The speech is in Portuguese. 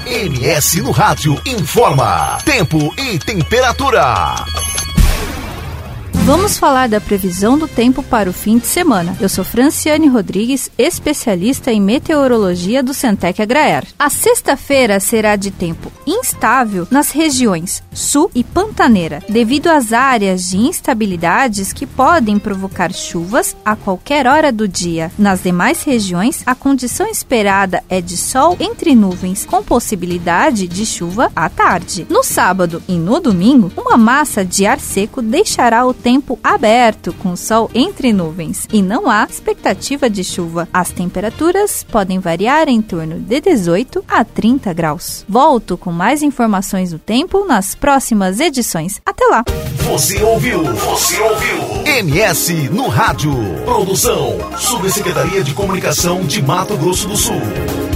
MS no Rádio informa tempo e temperatura. Vamos falar da previsão do tempo para o fim de semana. Eu sou Franciane Rodrigues, especialista em meteorologia do Centec Agraer. A sexta-feira será de tempo instável nas regiões sul e pantaneira, devido às áreas de instabilidades que podem provocar chuvas a qualquer hora do dia. Nas demais regiões, a condição esperada é de sol entre nuvens, com possibilidade de chuva à tarde. No sábado e no domingo, uma massa de ar seco deixará o tempo aberto, com sol entre nuvens, e não há expectativa de chuva. As temperaturas podem variar em torno de 18 a 30 graus. Volto com mais informações do tempo nas próximas edições. Até lá! Você ouviu MS no Rádio. Produção, Subsecretaria de Comunicação de Mato Grosso do Sul.